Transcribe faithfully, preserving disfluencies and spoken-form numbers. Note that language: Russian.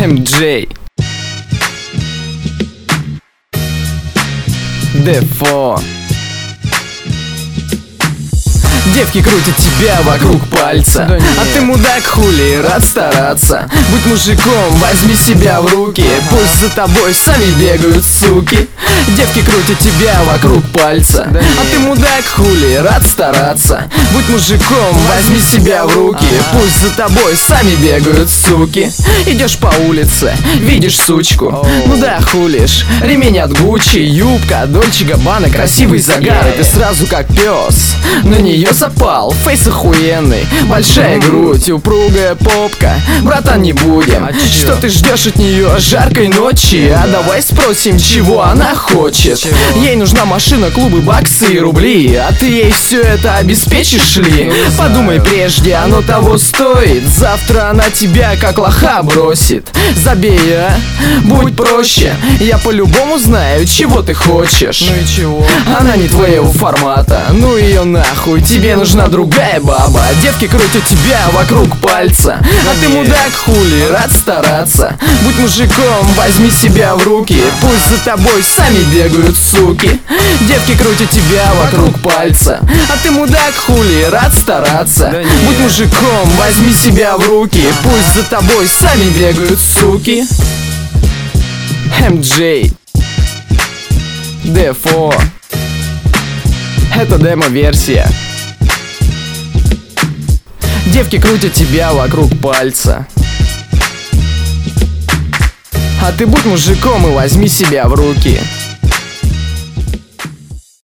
эм джей, Дефо. Девки крутят тебя вокруг пальца, да а ты мудак, хули, рад стараться. Будь мужиком, возьми себя в руки, пусть за тобой сами бегают суки. Девки крутят тебя вокруг пальца, да а ты мудак, хули, рад стараться. Будь мужиком, возьми себя в руки, пусть за тобой сами бегают суки. Идешь по улице, видишь сучку, ну да, хулишь. Ремень от Гуччи, юбка, Дольче Габбана, красивый загар, и ты сразу как пес на нее запал. Фейс охуенный, большая грудь, упругая попка. Братан, не будем, а что ты ждешь от нее жаркой ночи? А давай спросим, чего она хочет. Чего? Ей нужна машина, клубы, баксы и рубли, а ты ей все это обеспечишь ли? Подумай прежде, оно того стоит. Завтра она тебя как лоха бросит. Забей, а? Будь проще, я по-любому знаю, чего ты хочешь. Ну и чего? Она не твоего формата, ну ее нахуй. Тебе нужна другая баба. Девки крутят тебя вокруг пальца, а ты мудак, хули, рад стараться. Будь мужиком, возьми себя в руки, пусть за тобой сами бегают суки. Девки крутят тебя вокруг пальца, а ты мудак, хули, рад стараться. Будь мужиком, возьми себя в руки, пусть за тобой сами бегают суки. эм джей, Дефо. Это демо-версия. Девки крутят тебя вокруг пальца, а ты будь мужиком и возьми себя в руки.